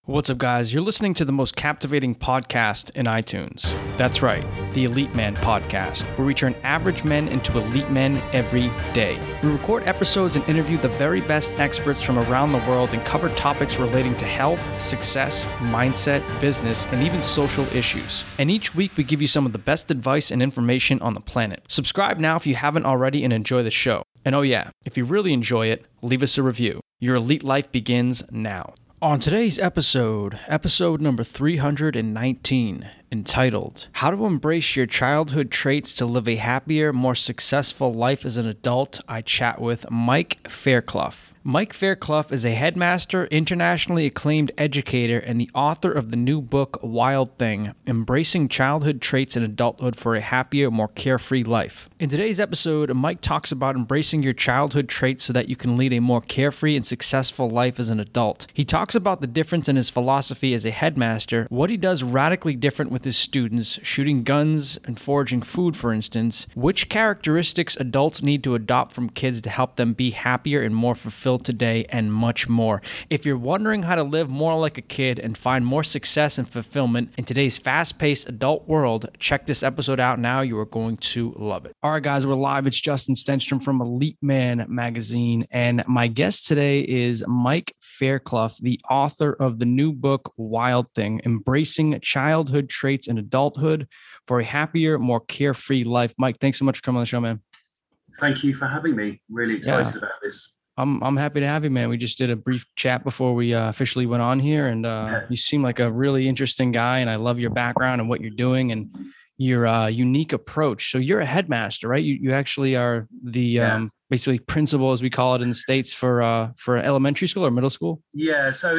What's up, guys? You're listening to the most captivating podcast in iTunes. That's right, the Elite Man Podcast, where we turn average men into elite men every day. We record episodes and interview the very best experts from around the world and cover topics relating to health, success, mindset, business, and even social issues. And each week, we give you some of the best advice and information on the planet. Subscribe now if you haven't already and enjoy the show. And oh yeah, if you really enjoy it, leave us a review. Your elite life begins now. On today's episode number 319, entitled, How to Embrace Your Childhood Traits to Live a Happier, More Successful Life as an Adult, I chat with Mike Fairclough. Mike Fairclough is a headmaster, internationally acclaimed educator, and the author of the new book, Wild Thing, Embracing Childhood Traits in Adulthood for a Happier, More Carefree Life. In today's episode, Mike talks about embracing your childhood traits so that you can lead a more carefree and successful life as an adult. He talks about the difference in his philosophy as a headmaster, what he does radically different with his students, shooting guns and foraging food, for instance, which characteristics adults need to adopt from kids to help them be happier and more fulfilled today, and much more. If you're wondering how to live more like a kid and find more success and fulfillment in today's fast-paced adult world, check this episode out now. You are going to love it. All right, guys, we're live. It's Justin Stenstrom from Elite Man Magazine, and my guest today is Mike Fairclough, the author of the new book, Wild Thing, Embracing Childhood Traits in Adulthood for a Happier, More Carefree Life. Mike, thanks so much for coming on the show, man. Thank you for having me. Really excited about this. I'm happy to have you, man. We just did a brief chat before we officially went on here, and you seem like a really interesting guy, and I love your background and what you're doing and your unique approach. So you're a headmaster, right? You actually are the basically principal, as we call it in the States, for elementary school or middle school. Yeah, so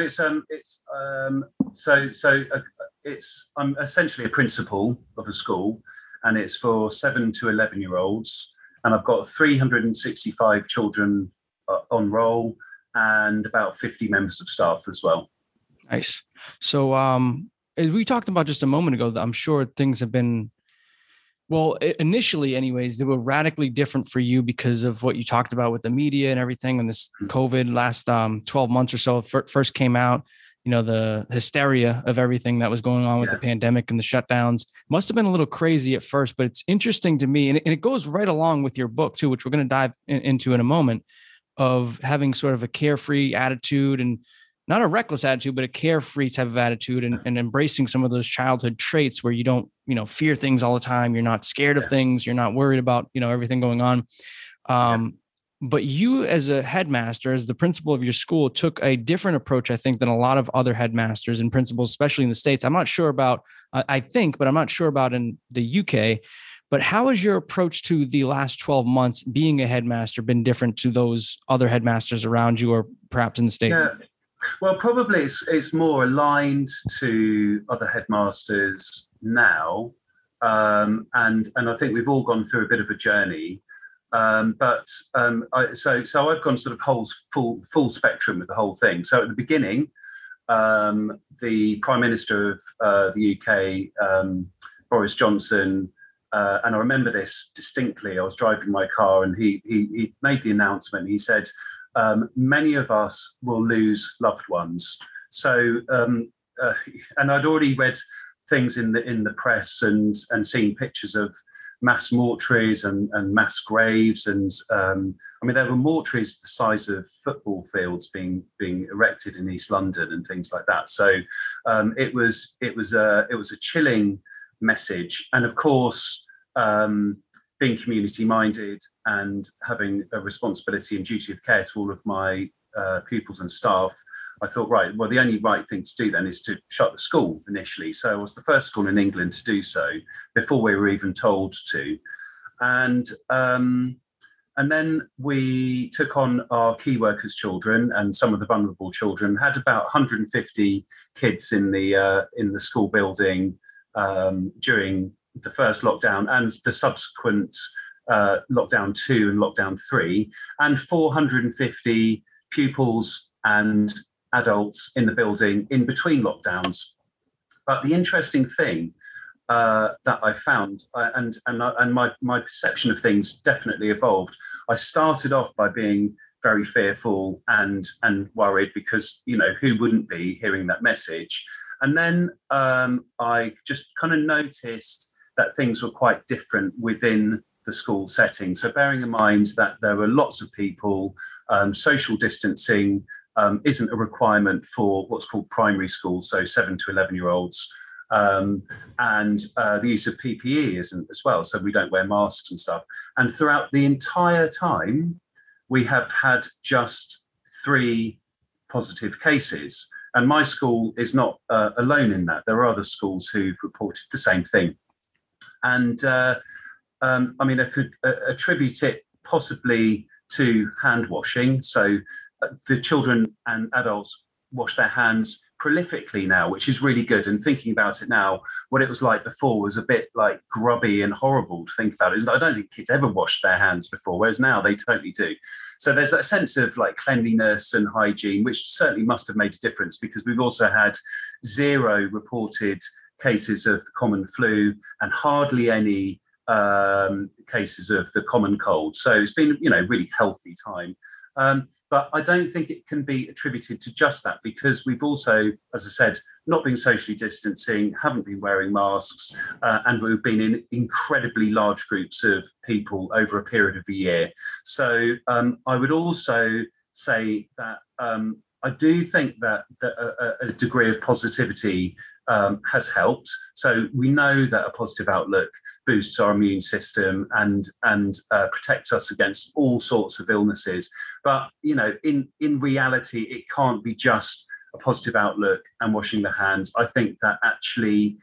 I'm essentially a principal of a school, and it's for 7 to 11-year-olds, and I've got 365 children on roll and about 50 members of staff as well. Nice. So as we talked about just a moment ago, I'm sure things have been, well, initially anyways, they were radically different for you because of what you talked about with the media and everything. When this COVID last 12 months or so first came out, you know, the hysteria of everything that was going on with the pandemic and the shutdowns must have been a little crazy at first, but it's interesting to me. And it goes right along with your book too, which we're going to dive into in a moment, of having sort of a carefree attitude, and not a reckless attitude, but a carefree type of attitude, and embracing some of those childhood traits where you don't, fear things all the time. You're not scared of things. You're not worried about, everything going on. But you as a headmaster, as the principal of your school, took a different approach, I think, than a lot of other headmasters and principals, especially in the States. I'm not sure about, but I'm not sure about in the UK. But how has your approach to the last 12 months being a headmaster been different to those other headmasters around you, or perhaps in the States? Yeah. Well, probably it's more aligned to other headmasters now. And I think we've all gone through a bit of a journey. So I've gone sort of full spectrum with the whole thing. So at the beginning, the Prime Minister of the UK, Boris Johnson, and I remember this distinctly. I was driving my car and he made the announcement. He said, many of us will lose loved ones. So, and I'd already read things in the press and seen pictures of mass mortuaries and mass graves. And there were mortuaries the size of football fields being erected in East London and things like that. So it was a chilling message. And of course, being community minded and having a responsibility and duty of care to all of my pupils and staff, I thought, right, well, the only right thing to do then is to shut the school initially. So I was the first school in England to do so before we were even told to. And then we took on our key workers' children and some of the vulnerable children, had about 150 kids in the school building during the first lockdown and the subsequent lockdown 2 and lockdown 3, and 450 pupils and adults in the building in between lockdowns. But the interesting thing that I found, and my perception of things definitely evolved. I started off by being very fearful and worried because, who wouldn't be hearing that message? And then I just kind of noticed that things were quite different within the school setting. So bearing in mind that there were lots of people, social distancing isn't a requirement for what's called primary school, so 7 to 11-year-olds. And the use of PPE isn't as well, so we don't wear masks and stuff. And throughout the entire time, we have had just 3 positive cases. And my school is not alone in that. There are other schools who've reported the same thing. And I could attribute it possibly to hand washing. So the children and adults wash their hands prolifically now, which is really good. And thinking about it now, what it was like before was a bit like grubby and horrible to think about it. I don't think kids ever washed their hands before, whereas now they totally do. So there's that sense of like cleanliness and hygiene, which certainly must have made a difference, because we've also had 0 reported cases of the common flu and hardly any cases of the common cold. So it's been, really healthy time. But I don't think it can be attributed to just that, because we've also, as I said, not been socially distancing, haven't been wearing masks, and we've been in incredibly large groups of people over a period of a year. So I would also say that I do think that a degree of positivity has helped. So we know that a positive outlook boosts our immune system and protects us against all sorts of illnesses. But in reality, it can't be just a positive outlook and washing the hands. I think that actually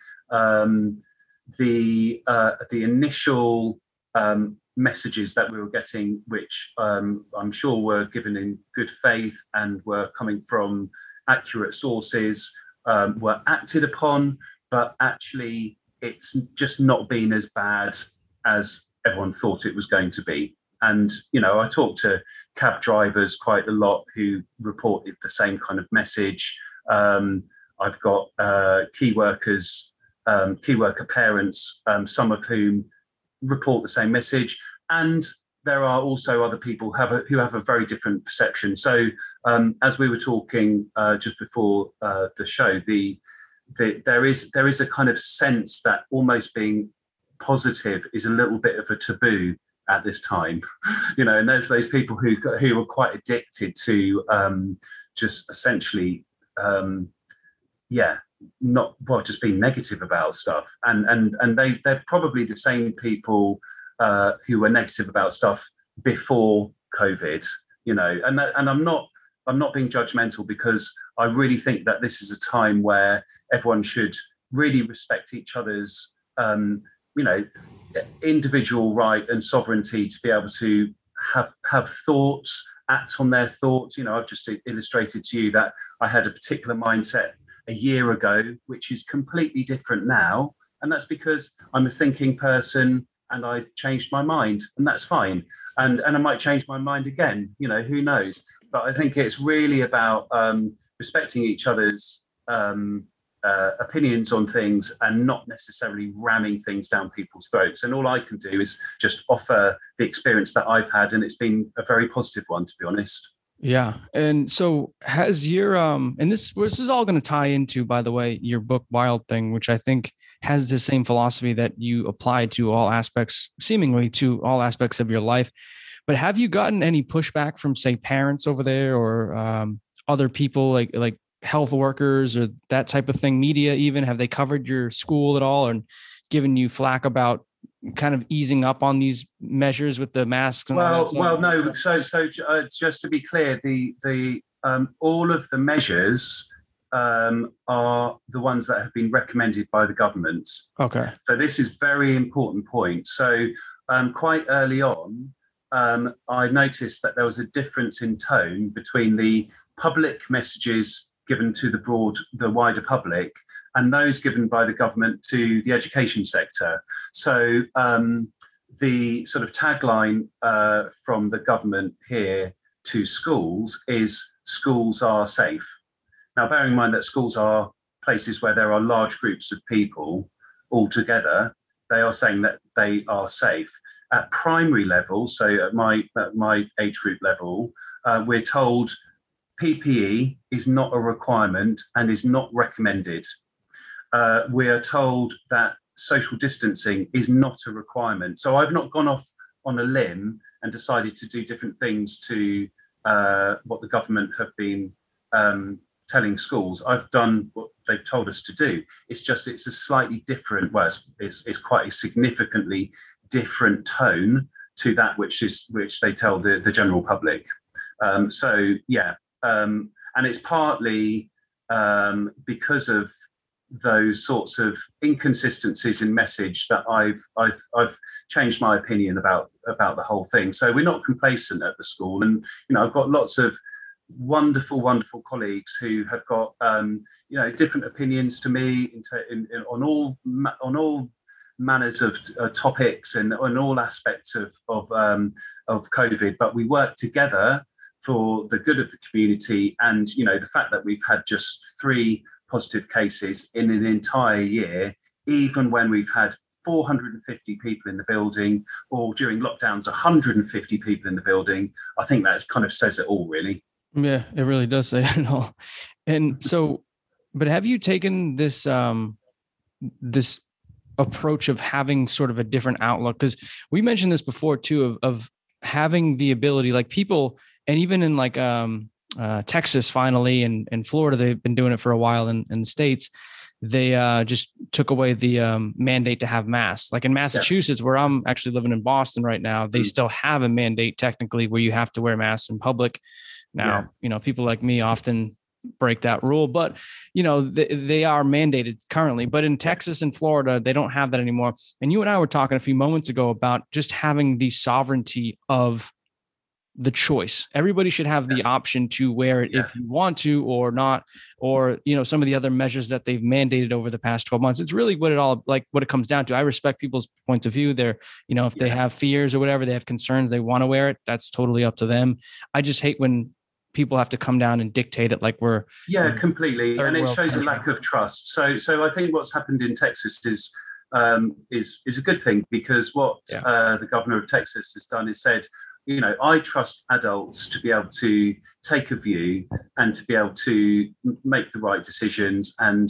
the initial messages that we were getting, which I'm sure were given in good faith and were coming from accurate sources, were acted upon, but actually it's just not been as bad as everyone thought it was going to be. And, I talk to cab drivers quite a lot who reported the same kind of message. I've got key worker parents, some of whom report the same message. And there are also other people who have a very different perception. So as we were talking just before the show, there is a kind of sense that almost being positive is a little bit of a taboo at this time, and there's those people who are quite addicted to just essentially, just being negative about stuff, and they're probably the same people who were negative about stuff before COVID, and I'm not being judgmental, because I really think that this is a time where everyone should really respect each other's, individual right and sovereignty to be able to have thoughts, act on their thoughts. I've just illustrated to you that I had a particular mindset a year ago, which is completely different now. And that's because I'm a thinking person and I changed my mind, and that's fine. And I might change my mind again, who knows? But I think it's really about respecting each other's opinions on things and not necessarily ramming things down people's throats. And all I can do is just offer the experience that I've had, and it's been a very positive one, to be honest. Yeah. And so has your and this is all going to tie into, by the way, your book Wild Thing, which I think has the same philosophy that you apply to all aspects, seemingly to all aspects of your life. But have you gotten any pushback from, say, parents over there, or other people like health workers or that type of thing, media even? Have they covered your school at all and given you flack about kind of easing up on these measures with the masks? And no. So just to be clear, the all of the measures are the ones that have been recommended by the government. Okay. So this is very important point. So quite early on, I noticed that there was a difference in tone between the public messages given to the wider public and those given by the government to the education sector. So the sort of tagline from the government here to schools is "schools are safe." Now, bearing in mind that schools are places where there are large groups of people all together, they are saying that they are safe. At primary level, so at my age group level, We're told PPE is not a requirement and is not recommended. We are told that social distancing is not a requirement. So I've not gone off on a limb and decided to do different things to what the government have been telling schools. I've done what they've told us to do. It's just it's a slightly different, well, it's quite a significantly different tone to that which they tell the general public. So yeah, and it's partly because of those sorts of inconsistencies in message that I've changed my opinion about the whole thing. So we're not complacent at the school, and I've got lots of wonderful colleagues who have got different opinions to me on all manners of topics and on all aspects of COVID, but we work together for the good of the community. And the fact that we've had just 3 positive cases in an entire year, even when we've had 450 people in the building, or during lockdowns 150 people in the building, I think that kind of says it all, really. Yeah, it really does say it all. And so, but have you taken this this approach of having sort of a different outlook? Because we mentioned this before too, of having the ability, like people, and even in like Texas finally, and Florida, they've been doing it for a while in the States. They just took away the mandate to have masks. Like in Massachusetts, where I'm actually living in Boston right now, they still have a mandate technically where you have to wear masks in public. Now, people like me often break that rule, but they are mandated currently. But in Texas and Florida, they don't have that anymore. And you and I were talking a few moments ago about just having the sovereignty of the choice. Everybody should have the option to wear it if you want to or not, or some of the other measures that they've mandated over the past 12 months. It's really what it comes down to. I respect people's points of view. They're, if they have fears or whatever, they have concerns, they want to wear it, that's totally up to them. I just hate when people have to come down and dictate it like we're completely, and it shows a lack of trust. So I think what's happened in Texas is a good thing, because what the governor of Texas has done is said, I trust adults to be able to take a view and to be able to make the right decisions. And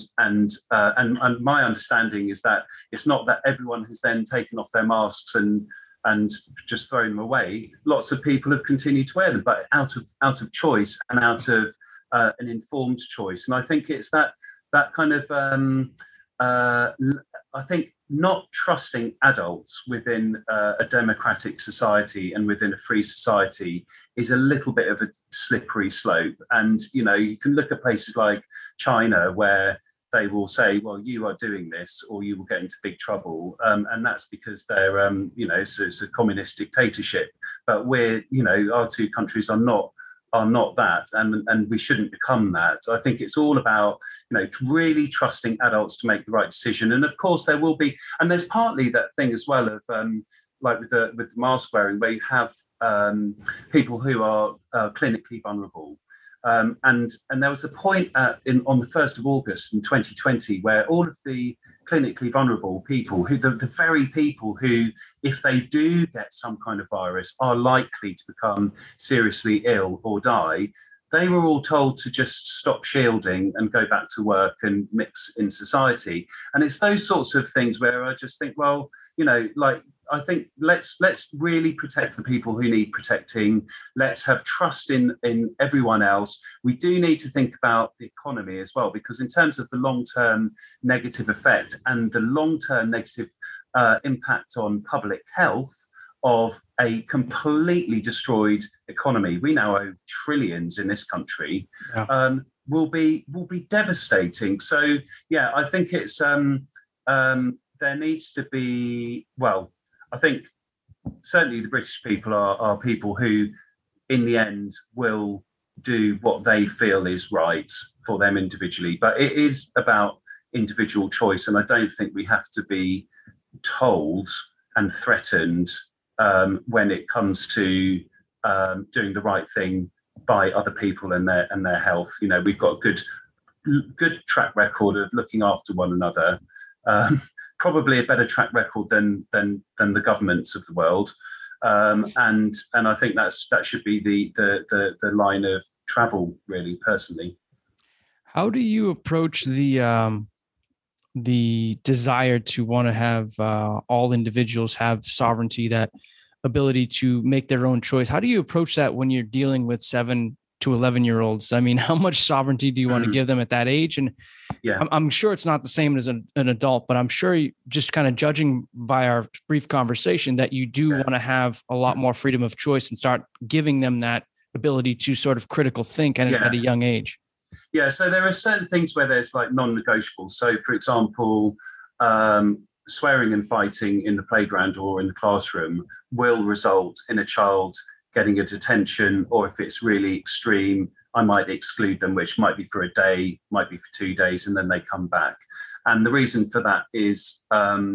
my understanding is that it's not that everyone has then taken off their masks and just thrown them away. Lots of people have continued to wear them, but out of choice and out of an informed choice. And I think it's that kind of I think not trusting adults within a democratic society and within a free society is a little bit of a slippery slope. And you can look at places like China, where they will say, well, you are doing this or you will get into big trouble. And that's because they're, it's a communist dictatorship. But our 2 countries are not that, and we shouldn't become that. So I think it's all about, really trusting adults to make the right decision. And of course there will be, and there's partly that thing as well of, like with the mask wearing, where you have people who are clinically vulnerable. And there was a point on the 1st of August in 2020 where all of the clinically vulnerable people, who the very people who, if they do get some kind of virus, are likely to become seriously ill or die, they were all told to just stop shielding and go back to work and mix in society. And it's those sorts of things where I just think, well, I think let's really protect the people who need protecting. Let's have trust in everyone else. We do need to think about the economy as well, because in terms of the long-term negative effect and the long-term negative impact on public health of a completely destroyed economy, we now owe trillions in this country, will be devastating. So I think it's there needs to be, well, I think certainly the British people are people who, in the end, will do what they feel is right for them individually. But it is about individual choice, and I don't think we have to be told and threatened when it comes to doing the right thing by other people and their health. We've got a good track record of looking after one another. Probably a better track record than the governments of the world. And I think that should be the line of travel, really, personally. How do you approach the desire to want to have all individuals have sovereignty, that ability to make their own choice? How do you approach that when you're dealing with 7 to 11-year-olds? I mean, how much sovereignty do you want to give them at that age? And Yeah. I'm sure it's not the same as an adult, but I'm sure just kind of judging by our brief conversation that you do want to have a lot more freedom of choice and start giving them that ability to sort of critical think at a young age. Yeah, so there are certain things where there's like non-negotiables. So, for example, swearing and fighting in the playground or in the classroom will result in a child getting a detention, or if it's really extreme, I might exclude them, which might be for a day, might be for 2 days, and then they come back. And the reason for that is,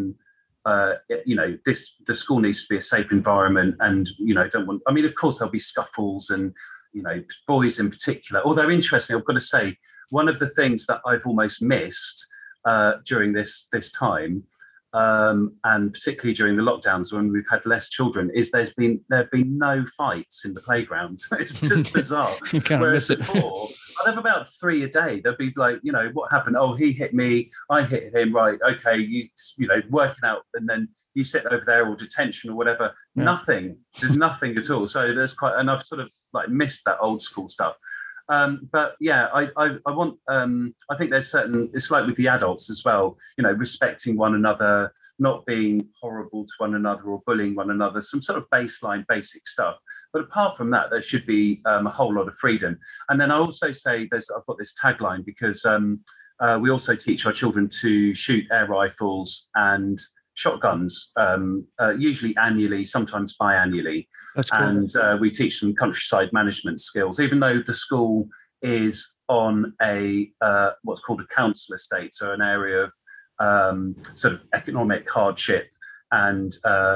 the school needs to be a safe environment, and of course there'll be scuffles and boys in particular. Although interesting, I've got to say, one of the things that I've almost missed during this time, and particularly during the lockdowns when we've had less children, is there have been no fights in the playground. It's just bizarre. You kind of miss it. Before, I'd have about 3 a day. There'd be like, what happened? Oh, he hit me, I hit him. Right, okay, working out, and then you sit over there, or detention or whatever. Yeah. Nothing. There's nothing at all. So there's and I've sort of like missed that old school stuff. But yeah, I want. I think there's certain. It's like with the adults as well. Respecting one another, not being horrible to one another or bullying one another. Some sort of baseline, basic stuff. But apart from that, there should be a whole lot of freedom. And then I also say I've got this tagline because we also teach our children to shoot air rifles and shotguns, usually annually, sometimes biannually. That's cool. And we teach them countryside management skills, even though the school is on a what's called a council estate, so an area of sort of economic hardship and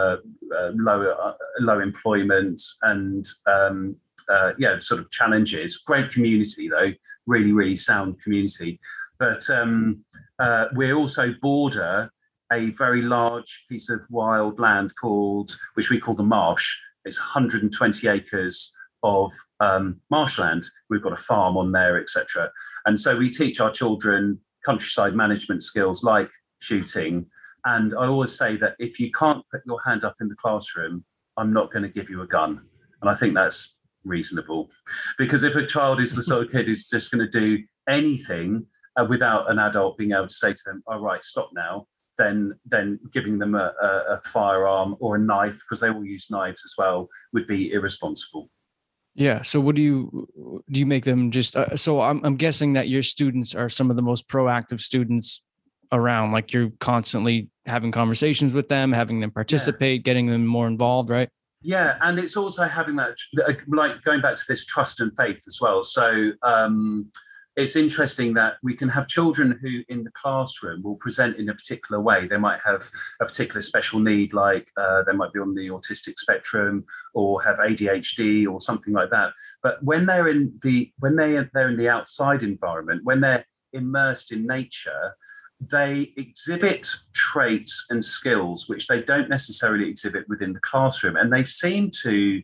low employment and sort of challenges. Great community though, really, really sound community. But we also border a very large piece of wild land which we call the Marsh. It's 120 acres of marshland. We've got a farm on there, etc. And so we teach our children countryside management skills like shooting. And I always say that if you can't put your hand up in the classroom, I'm not going to give you a gun. And I think that's reasonable, because if a child is the sort of kid who's just going to do anything without an adult being able to say to them, all right, stop now, then giving them a firearm or a knife, because they will use knives as well, would be irresponsible. Yeah. So what do you make them just, so I'm guessing that your students are some of the most proactive students around, like you're constantly having conversations with them, having them participate, getting them more involved, right? Yeah. And it's also having that, like going back to this trust and faith as well. So, it's interesting that we can have children who in the classroom will present in a particular way. They might have a particular special need, like they might be on the autistic spectrum or have ADHD or something like that. But when they're in the outside environment, when they're immersed in nature, they exhibit traits and skills which they don't necessarily exhibit within the classroom. And they seem to,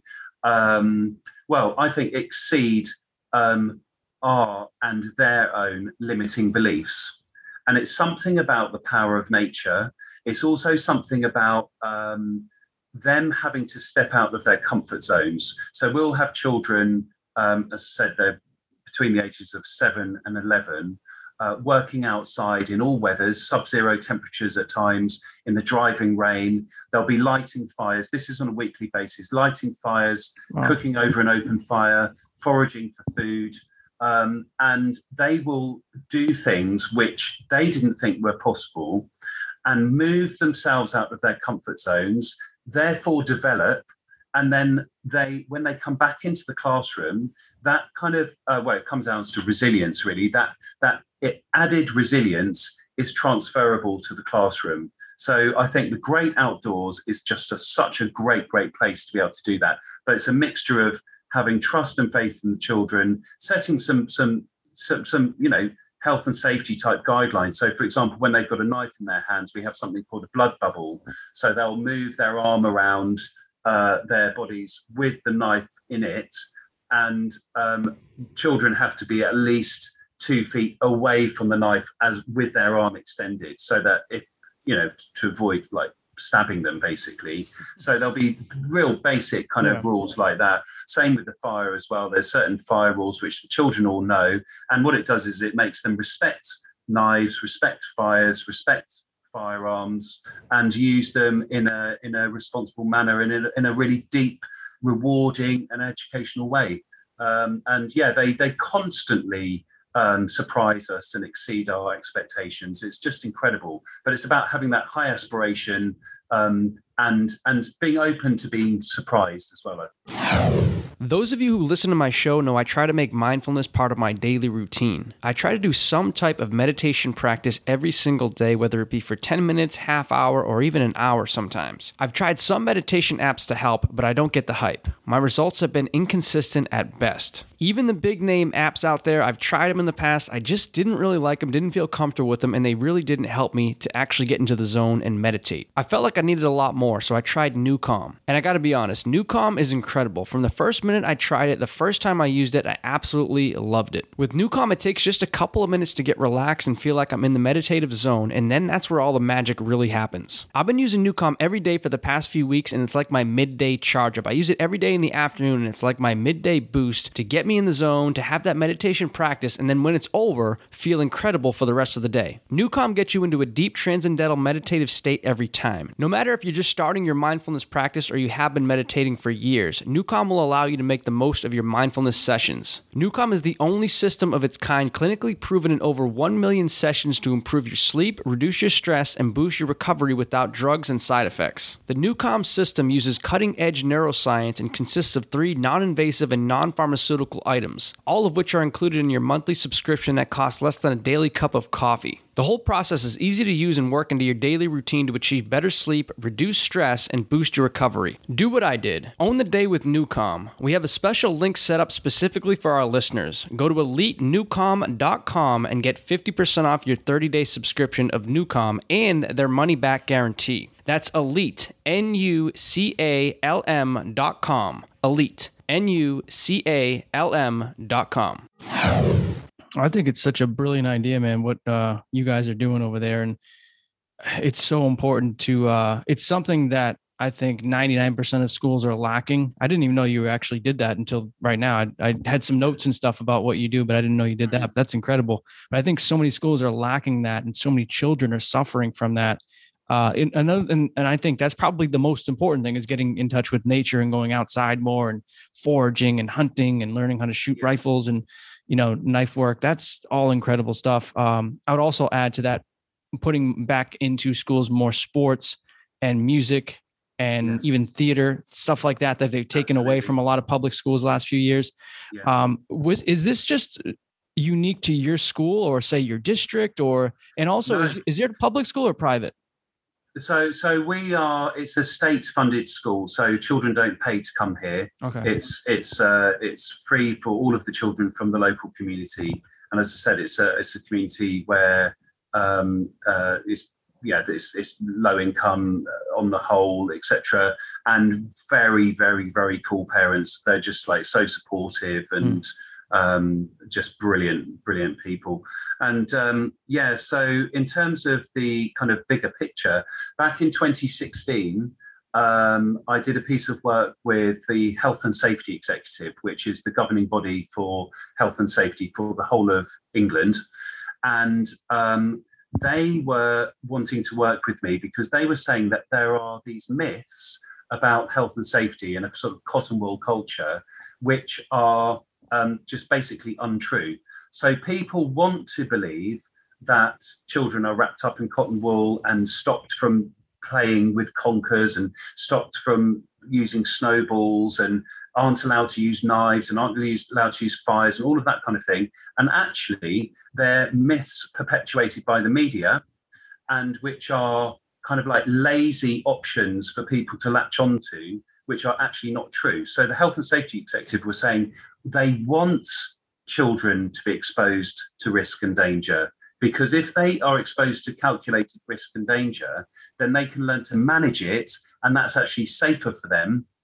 I think, exceed our and their own limiting beliefs. And it's something about the power of nature. It's also something about them having to step out of their comfort zones. So we'll have children, as I said, they're between the ages of 7 and 11, working outside in all weathers, sub-zero temperatures at times, in the driving rain. They'll be lighting fires. This is on a weekly basis, lighting fires, cooking over an open fire, foraging for food. And they will do things which they didn't think were possible and move themselves out of their comfort zones, therefore develop. And then when they come back into the classroom, that kind of, it comes down to resilience, really. That added resilience is transferable to the classroom. So I think the great outdoors is just such a great, great place to be able to do that. But it's a mixture of having trust and faith in the children, setting some health and safety type guidelines. So, for example, when they've got a knife in their hands, we have something called a blood bubble. So they'll move their arm around their bodies with the knife in it, and children have to be at least 2 feet away from the knife as with their arm extended, so that if to avoid like stabbing them basically. So there'll be real basic kind of rules like that. Same with the fire as well. There's certain fire rules which the children all know, and what it does is it makes them respect knives, respect fires, respect firearms, and use them in a responsible manner, in a really deep, rewarding and educational way. They constantly surprise us and exceed our expectations. It's just incredible. But it's about having that high aspiration, and being open to being surprised as well. Those of you who listen to my show know I try to make mindfulness part of my daily routine. I try to do some type of meditation practice every single day, whether it be for 10 minutes, half hour, or even an hour sometimes. I've tried some meditation apps to help, but I don't get the hype. My results have been inconsistent at best. Even the big name apps out there, I've tried them in the past. I just didn't really like them, didn't feel comfortable with them, and they really didn't help me to actually get into the zone and meditate. I felt like I needed a lot more, so I tried NuCalm. And I gotta be honest, NuCalm is incredible. From the first minute I tried it, the first time I used it, I absolutely loved it. With NuCalm, it takes just a couple of minutes to get relaxed and feel like I'm in the meditative zone, and then that's where all the magic really happens. I've been using NuCalm every day for the past few weeks, and it's like my midday charge up. I use it every day in the afternoon, and it's like my midday boost to get me in the zone, to have that meditation practice, and then when it's over, feel incredible for the rest of the day. NuCalm gets you into a deep transcendental meditative state every time. No matter if you're just starting your mindfulness practice or you have been meditating for years, NuCalm will allow you to make the most of your mindfulness sessions. NuCalm is the only system of its kind clinically proven in over 1 million sessions to improve your sleep, reduce your stress, and boost your recovery without drugs and side effects. The NuCalm system uses cutting-edge neuroscience and consists of 3 non-invasive and non-pharmaceutical items, all of which are included in your monthly subscription that costs less than a daily cup of coffee. The whole process is easy to use and work into your daily routine to achieve better sleep, reduce stress, and boost your recovery. Do what I did. Own the day with NuCalm. We have a special link set up specifically for our listeners. Go to EliteNuCalm.com and get 50% off your 30-day subscription of NuCalm and their money-back guarantee. That's Elite, NuCalm.com. Elite, NuCalm.com. I think it's such a brilliant idea, man, what you guys are doing over there. And it's so important to, it's something that I think 99% of schools are lacking. I didn't even know you actually did that until right now. I had some notes and stuff about what you do, but I didn't know you did that. But that's incredible. But I think so many schools are lacking that, and so many children are suffering from that. And I think that's probably the most important thing, is getting in touch with nature and going outside more and foraging and hunting and learning how to shoot rifles and, knife work. That's all incredible stuff. I would also add to that, putting back into schools more sports and music and even theater, stuff like that they've taken away from a lot of public schools the last few years. Is this just unique to your school, or say your district, and also is it a public school or private? So it's a state-funded school, so children don't pay to come here. Okay. It's free for all of the children from the local community, and as I said, it's a community where it's low income on the whole, etc., and very, very, very cool parents. They're just like so supportive and just brilliant people. And so in terms of the kind of bigger picture, back in 2016, I did a piece of work with the Health and Safety Executive, which is the governing body for health and safety for the whole of England. And they were wanting to work with me because they were saying that there are these myths about health and safety and a sort of cotton wool culture, which are just basically untrue. So people want to believe that children are wrapped up in cotton wool and stopped from playing with conkers and stopped from using snowballs and aren't allowed to use knives and aren't allowed to use fires and all of that kind of thing. And actually, they're myths perpetuated by the media, and which are kind of like lazy options for people to latch onto, which are actually not true. So the Health and Safety Executive was saying they want children to be exposed to risk and danger, because if they are exposed to calculated risk and danger, then they can learn to manage it, and that's actually safer for them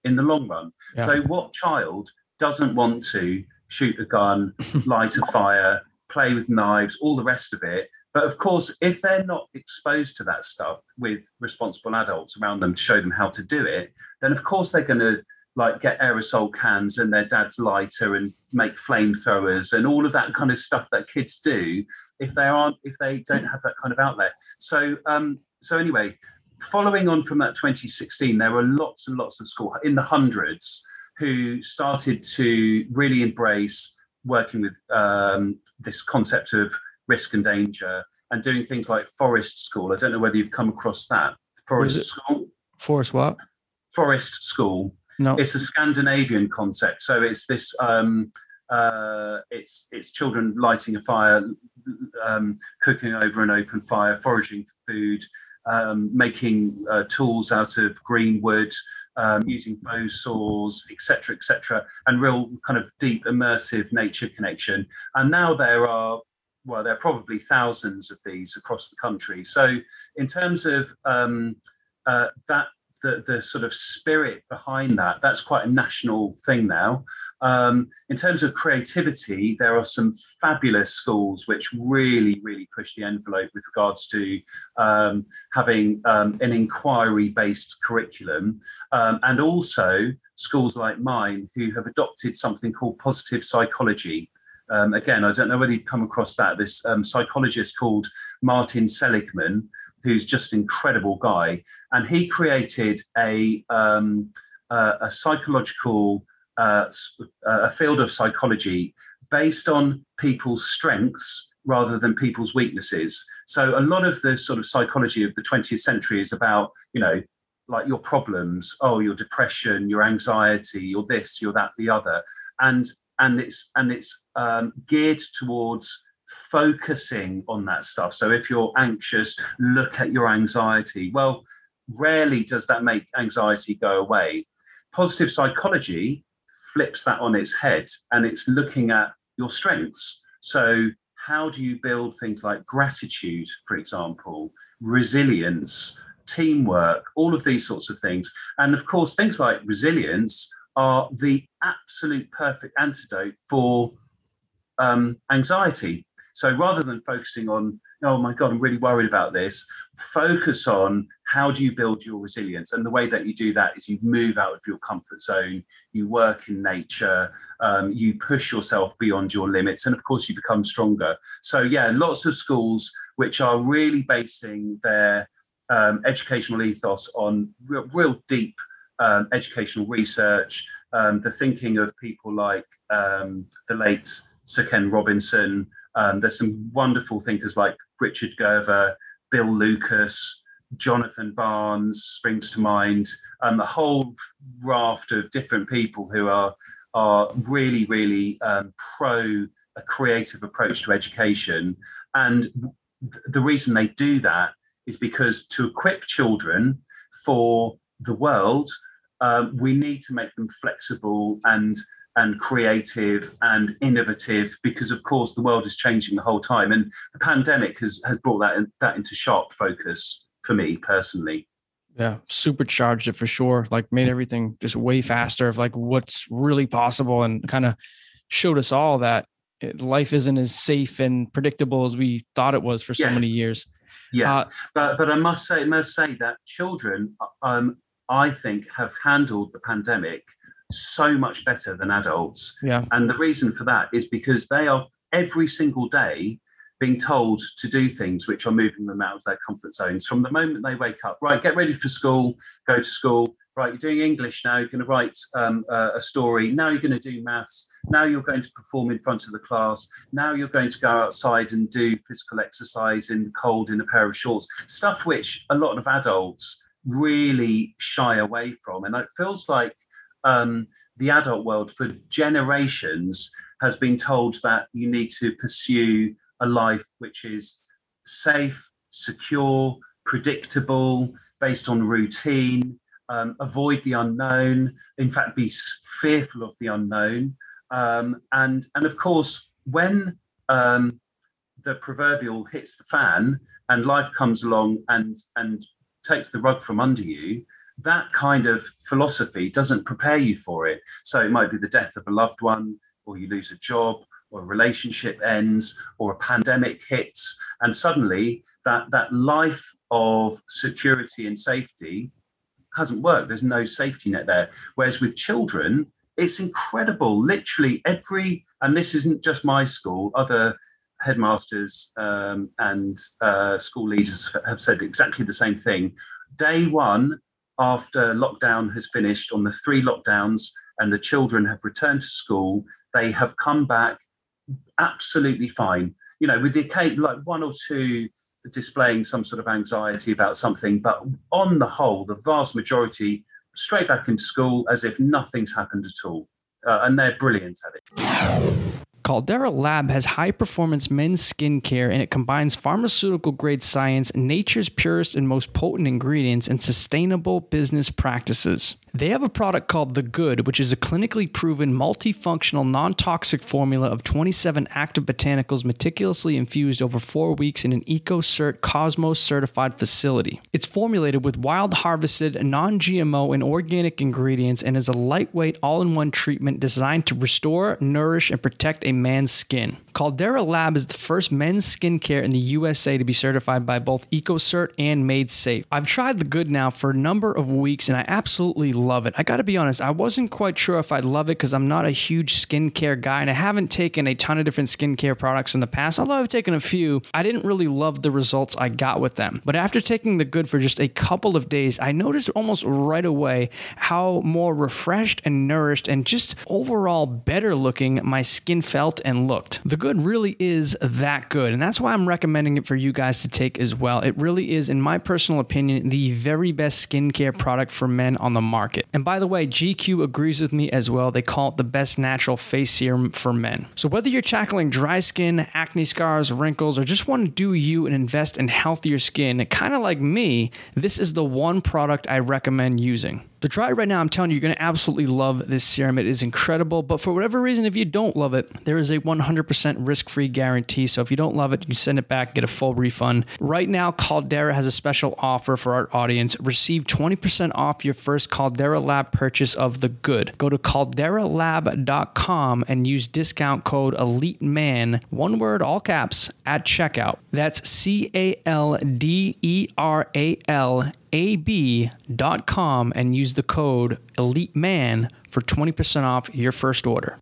in the long run. Yeah. So what child doesn't want to shoot a gun, light a fire, play with knives, all the rest of it? But of course, if they're not exposed to that stuff with responsible adults around them to show them how to do it, then of course they're going to like get aerosol cans and their dad's lighter and make flamethrowers and all of that kind of stuff that kids do if they don't have that kind of outlet. So anyway, following on from that 2016, there were lots and lots of schools in the hundreds who started to really embrace working with this concept of risk and danger and doing things like Forest School. I don't know whether you've come across that. Forest School. Forest what? Forest School. No. It's a Scandinavian concept. So it's this it's children lighting a fire, cooking over an open fire, foraging for food, making tools out of green wood, using bow saws, etc., and real kind of deep immersive nature connection. And now there are probably thousands of these across the country. So in terms of that, the sort of spirit behind that, that's quite a national thing now. In terms of creativity, there are some fabulous schools which really, really push the envelope with regards to having an inquiry-based curriculum, and also schools like mine who have adopted something called positive psychology. Again, I don't know whether you've come across that. This psychologist called Martin Seligman, who's just an incredible guy, and he created a psychological a field of psychology based on people's strengths rather than people's weaknesses. So a lot of the sort of psychology of the 20th century is about, like your problems, your depression, your anxiety, your this, your that, the other, and it's geared towards focusing on that stuff. So if you're anxious, look at your anxiety. Well, rarely does that make anxiety go away. Positive psychology flips that on its head, and it's looking at your strengths. So how do you build things like gratitude, for example, resilience, teamwork, all of these sorts of things? And of course, things like resilience are the absolute perfect antidote for anxiety. So rather than focusing on, oh my God, I'm really worried about this, focus on how do you build your resilience. And the way that you do that is you move out of your comfort zone, you work in nature, you push yourself beyond your limits, and of course you become stronger. So yeah, lots of schools which are really basing their educational ethos on real deep educational research, the thinking of people like the late Sir Ken Robinson. There's some wonderful thinkers like Richard Gerver, Bill Lucas, Jonathan Barnes springs to mind, a whole raft of different people who are really, really pro a creative approach to education. And the reason they do that is because to equip children for the world, we need to make them flexible and creative and innovative, because of course the world is changing the whole time, and the pandemic has brought that into sharp focus for me personally. Yeah, supercharged it for sure. Like made everything just way faster of like what's really possible, and kind of showed us all that life isn't as safe and predictable as we thought it was for so many years. Yeah, but I must say that children, I think, have handled the pandemic so much better than adults. Yeah. And the reason for that is because they are every single day being told to do things which are moving them out of their comfort zones. From the moment they wake up, right, get ready for school, go to school, right, you're doing English now, you're going to write a story, now you're going to do maths, now you're going to perform in front of the class, now you're going to go outside and do physical exercise in the cold in a pair of shorts, stuff which a lot of adults really shy away from. And it feels like the adult world for generations has been told that you need to pursue a life which is safe, secure, predictable, based on routine, avoid the unknown, in fact, be fearful of the unknown. And of course, when the proverbial hits the fan and life comes along and takes the rug from under you, that kind of philosophy doesn't prepare you for it. So it might be the death of a loved one, or you lose a job, or a relationship ends, or a pandemic hits, and suddenly that life of security and safety hasn't worked. There's no safety net there. Whereas with children, it's incredible. Literally and this isn't just my school, other headmasters and school leaders have said exactly the same thing. Day one, after lockdown has finished, on the 3 lockdowns, and the children have returned to school, they have come back absolutely fine. With the occasion, like 1 or 2 displaying some sort of anxiety about something, but on the whole, the vast majority straight back into school as if nothing's happened at all. And they're brilliant at it. Caldera Lab has high-performance men's skincare, and it combines pharmaceutical-grade science, nature's purest and most potent ingredients, and sustainable business practices. They have a product called The Good, which is a clinically proven, multifunctional, non-toxic formula of 27 active botanicals meticulously infused over 4 weeks in an EcoCert Cosmos certified facility. It's formulated with wild-harvested, non-GMO, and organic ingredients, and is a lightweight, all-in-one treatment designed to restore, nourish, and protect a man's skin. Caldera Lab is the first men's skincare in the USA to be certified by both EcoCert and Made Safe. I've tried The Good now for a number of weeks, and I absolutely love it. I gotta be honest, I wasn't quite sure if I'd love it because I'm not a huge skincare guy, and I haven't taken a ton of different skincare products in the past. Although I've taken a few, I didn't really love the results I got with them. But after taking The Good for just a couple of days, I noticed almost right away how more refreshed and nourished and just overall better looking my skin felt and looked. The Good really is that good, and that's why I'm recommending it for you guys to take as well. It really is, in my personal opinion, the very best skincare product for men on the market. And by the way, GQ agrees with me as well. They call it the best natural face serum for men. So whether you're tackling dry skin, acne scars, wrinkles, or just want to do you and invest in healthier skin, kind of like me, this is the one product I recommend using. To try it right now, I'm telling you, you're going to absolutely love this serum. It is incredible, but for whatever reason, if you don't love it, there is a 100% risk-free guarantee. So if you don't love it, you send it back, get a full refund. Right now, Caldera has a special offer for our audience. Receive 20% off your first Caldera Lab purchase of The Good. Go to calderalab.com and use discount code ELITEMAN, one word, all caps, at checkout. That's CALDERALAB.com and use the code ELITEMAN for 20% off your first order.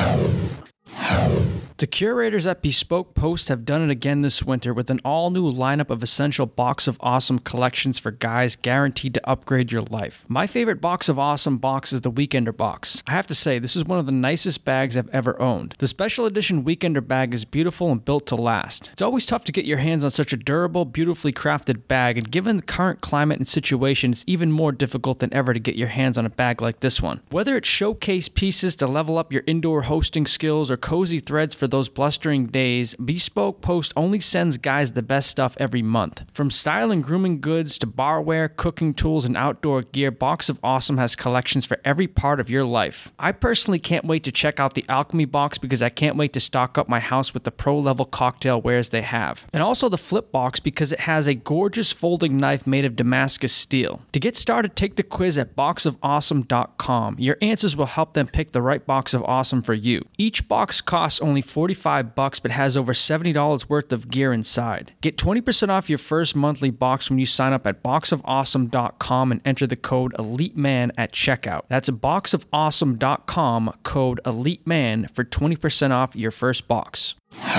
The curators at Bespoke Post have done it again this winter with an all-new lineup of essential Box of Awesome collections for guys guaranteed to upgrade your life. My favorite Box of Awesome box is the Weekender box. I have to say, this is one of the nicest bags I've ever owned. The special edition Weekender bag is beautiful and built to last. It's always tough to get your hands on such a durable, beautifully crafted bag, and given the current climate and situation, it's even more difficult than ever to get your hands on a bag like this one. Whether it's showcase pieces to level up your indoor hosting skills or cozy threads for those blustering days, Bespoke Post only sends guys the best stuff every month. From style and grooming goods to barware, cooking tools, and outdoor gear, Box of Awesome has collections for every part of your life. I personally can't wait to check out the Alchemy box because I can't wait to stock up my house with the pro-level cocktail wares they have. And also the Flip box because it has a gorgeous folding knife made of Damascus steel. To get started, take the quiz at boxofawesome.com. Your answers will help them pick the right Box of Awesome for you. Each box costs only $45 but has over $70 worth of gear inside. Get 20% off your first monthly box when you sign up at boxofawesome.com and enter the code ELITEMAN at checkout. That's boxofawesome.com, code ELITEMAN for 20% off your first box.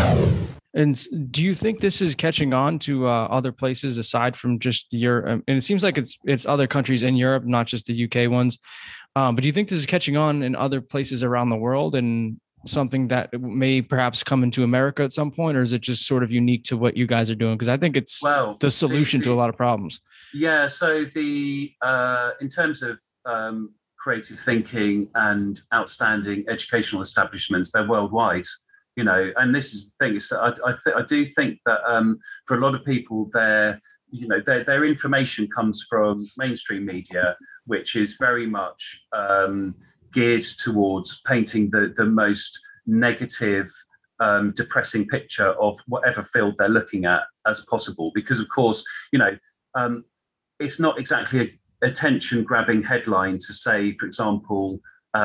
And do you think this is catching on to other places aside from just Europe? And it seems like it's other countries in Europe, not just the UK ones. But do you think this is catching on in other places around the world and something that may perhaps come into America at some point, or is it just sort of unique to what you guys are doing? Because I think it's the solution to a lot of problems. Yeah. So in terms of creative thinking and outstanding educational establishments, they're worldwide. And this is the thing. Is I do think that for a lot of people, their information comes from mainstream media, which is very much geared towards painting the most negative, depressing picture of whatever field they're looking at as possible. Because of course, it's not exactly attention-grabbing headline to say, for example,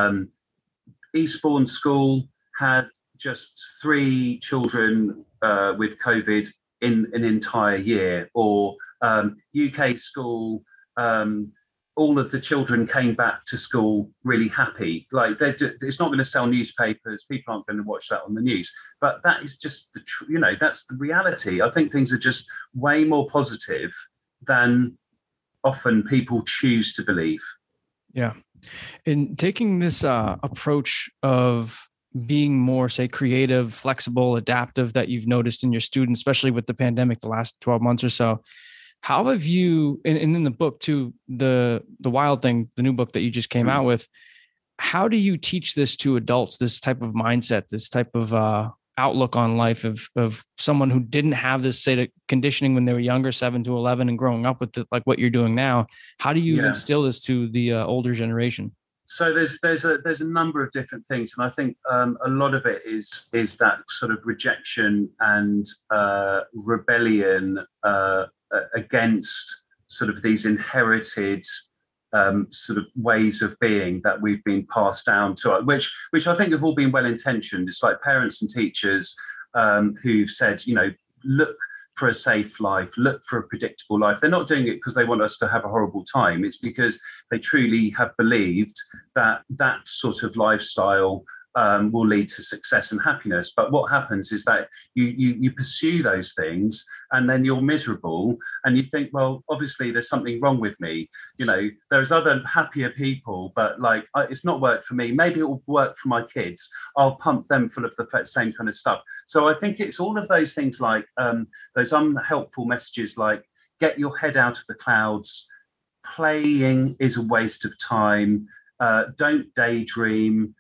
Eastbourne School had just 3 children with COVID in an entire year, or UK school, all of the children came back to school really happy. Like, it's not going to sell newspapers. People aren't going to watch that on the news. But that is just that's the reality. I think things are just way more positive than often people choose to believe. Yeah. In taking this approach of being more, say, creative, flexible, adaptive that you've noticed in your students, especially with the pandemic, the last 12 months or so, how have you, and in the book too, the Wild Thing, the new book that you just came out with, how do you teach this to adults, this type of mindset, this type of outlook on life of someone who didn't have this, say, conditioning when they were younger, 7 to 11, and growing up with like what you're doing now? How do you instill this to the older generation? So there's a number of different things, and I think a lot of it is that sort of rejection and rebellion against sort of these inherited sort of ways of being that we've been passed down to, which I think have all been well intentioned. It's like parents and teachers who've said, look for a safe life, look for a predictable life. They're not doing it because they want us to have a horrible time. It's because they truly have believed that that sort of lifestyle will lead to success and happiness. But what happens is that you pursue those things and then you're miserable and you think, well, obviously there's something wrong with me. There's other happier people, but like it's not worked for me. Maybe it will work for my kids. I'll pump them full of the same kind of stuff. So I think it's all of those things, like those unhelpful messages, like get your head out of the clouds. Playing is a waste of time. Don't daydream.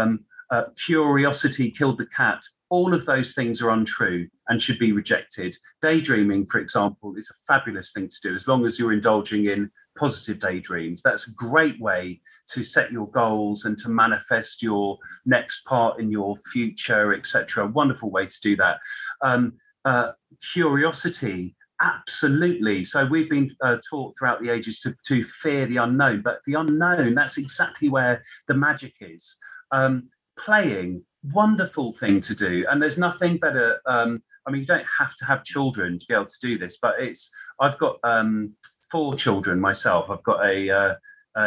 Curiosity killed the cat. All of those things are untrue and should be rejected. Daydreaming, for example, is a fabulous thing to do as long as you're indulging in positive daydreams. That's a great way to set your goals and to manifest your next part in your future, etc. Wonderful way to do that. Curiosity, absolutely. So we've been taught throughout the ages to fear the unknown, but the unknown, that's exactly where the magic is. Playing, wonderful thing to do, and there's nothing better. You don't have to have children to be able to do this, but I've got 4 children myself. I've got a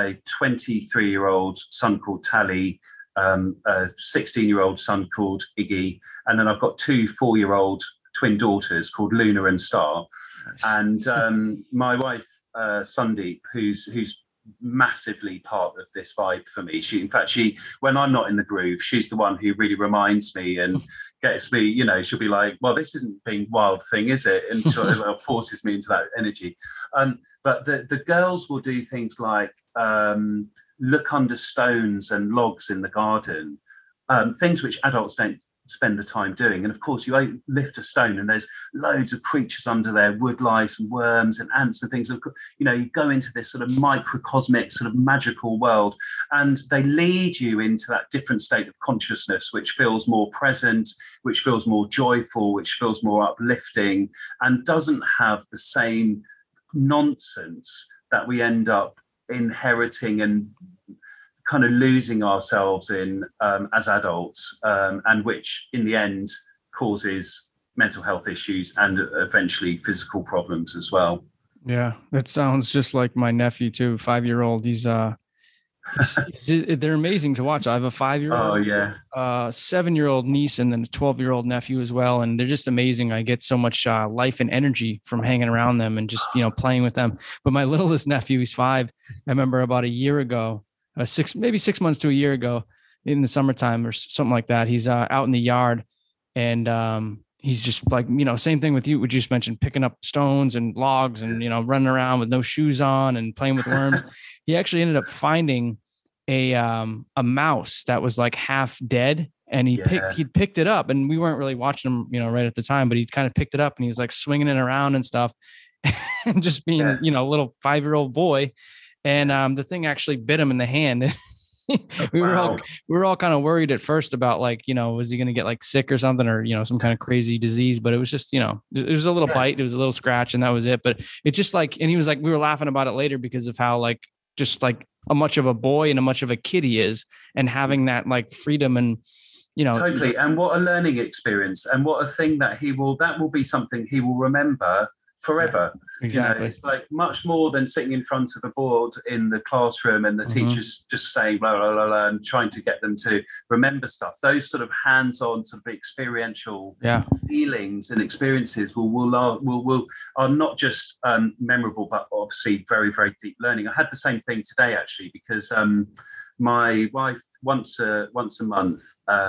23-year-old son called Tally, a 16-year-old son called Iggy, and then I've got 2 4-year-old twin daughters called Luna and Star. Nice. And my wife Sundeep, who's massively part of this vibe for me. She when I'm not in the groove, she's the one who really reminds me and gets me, she'll be like, well, this isn't being Wild Thing, is it? And sort of forces me into that energy. But the girls will do things like look under stones and logs in the garden, things which adults don't spend the time doing. And of course, you lift a stone and there's loads of creatures under there, wood lice and worms and ants and things. You go into this sort of microcosmic sort of magical world, and they lead you into that different state of consciousness, which feels more present, which feels more joyful, which feels more uplifting, and doesn't have the same nonsense that we end up inheriting and kind of losing ourselves in as adults, and which in the end causes mental health issues and eventually physical problems as well. Yeah, that sounds just like my nephew too, 5-year-old. They're amazing to watch. I have a 5-year-old, 7-year-old niece, and then a 12-year-old nephew as well. And they're just amazing. I get so much life and energy from hanging around them and just, playing with them. But my littlest nephew, he's 5. I remember about a year ago, maybe 6 months to a year ago in the summertime or something like that. He's out in the yard and he's just like, same thing with you, what you just mentioned, picking up stones and logs and, running around with no shoes on and playing with worms. He actually ended up finding a mouse that was like half dead, and he'd picked it up, and we weren't really watching him, right at the time, but he kind of picked it up and he was like swinging it around and stuff and just being, a little 5-year-old boy. And the thing actually bit him in the hand. we were Wow. all we were all kind of worried at first about like, was he going to get like sick or something, or some kind of crazy disease. But it was just, it was a little Yeah. bite, it was a little scratch, and that was it. But it just like, and he was like, we were laughing about it later because of how like just like a much of a boy and a much of a kid he is, and having that like freedom and Totally. And what a learning experience, and what a thing that that will be something he will remember forever. exactly. It's like much more than sitting in front of a board in the classroom and the teachers just saying blah, blah, blah, blah, and trying to get them to remember stuff. Those sort of hands-on sort of experiential feelings and experiences are not just memorable, but obviously very, very deep learning. I had the same thing today, actually, because my wife, once a month,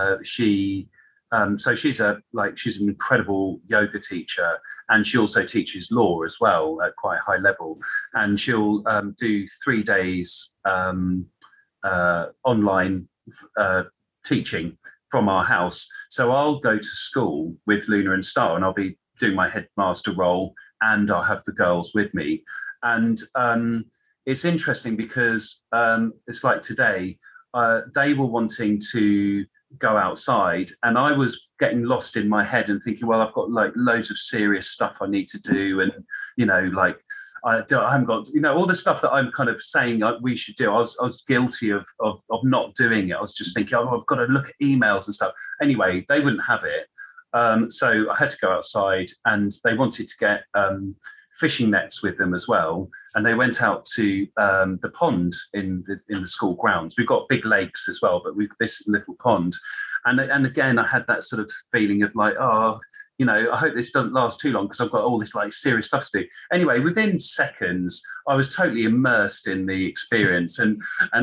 so she's an incredible yoga teacher, and she also teaches law as well at quite a high level. And she'll do 3 days online teaching from our house. So I'll go to school with Luna and Star, and I'll be doing my headmaster role, and I'll have the girls with me. And it's interesting because it's like today, they were wanting to go outside, and I was getting lost in my head and thinking, well, I've got like loads of serious stuff I need to do, and like I haven't got all the stuff that I'm kind of saying like we should do. I was guilty of not doing it. I was just thinking, oh, I've got to look at emails and stuff. Anyway, they wouldn't have it, so I had to go outside, and they wanted to get fishing nets with them as well, and they went out to the pond in the school grounds. We've got big lakes as well, but this little pond, and again I had that sort of feeling of like, oh, I hope this doesn't last too long because I've got all this like serious stuff to do. Anyway, within seconds I was totally immersed in the experience, and